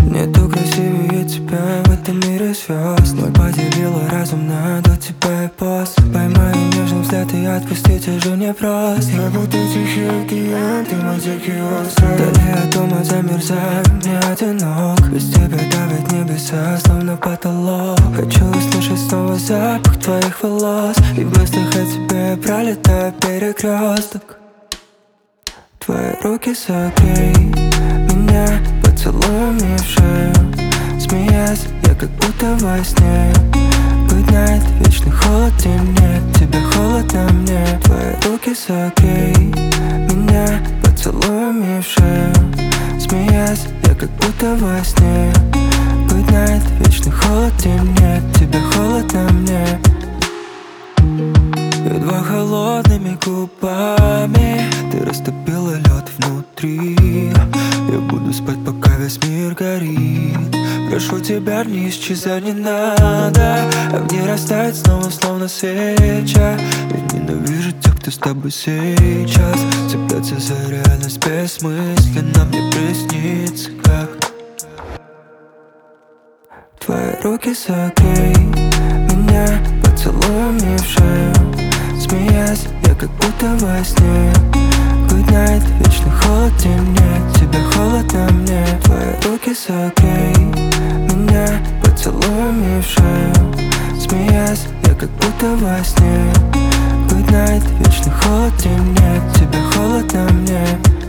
Нету красивее тебя в этом мире звезд. Мой поделила разум на до тебя и пост. Поймаю нежный взгляд и отпустить уже непросто. Я будто тихий океан, ты мой дикий остров. Вдали от дома замерзаю, не одинок. Без тебя давит небеса, словно потолок. Хочу услышать снова запах твоих волос. И в мыслях о тебе пролетаю перекресток. Твои руки согрей меня поцелуями в шею. Смеясь, я как будто во сне. Good night, вечный холод темнеет. Тебе холодно мне. Твои руки согрей меня поцелуями в шею. Смеясь, я как будто во сне. Good night, вечный холод темнеет. Тебе холодно мне. Едва холодными губами ты растопила лед внутри. Я буду спать, пока весь мир горит. Прошу тебя, не исчезай, не надо. Огни растают снова, словно свеча. Ведь ненавижу тех, кто с тобой сейчас. Цепляться за реальность бессмысленно. Мне приснится, как твои руки согрей меня поцелуями в шею. Смеясь, я как будто во сне. Good night, вечный холод темнеет. Тебе холодно мне. Твои руки согрей меня поцелуями в шею. Смеясь, я как будто во сне. Good night, вечный холод темнеет. Тебе холодно мне.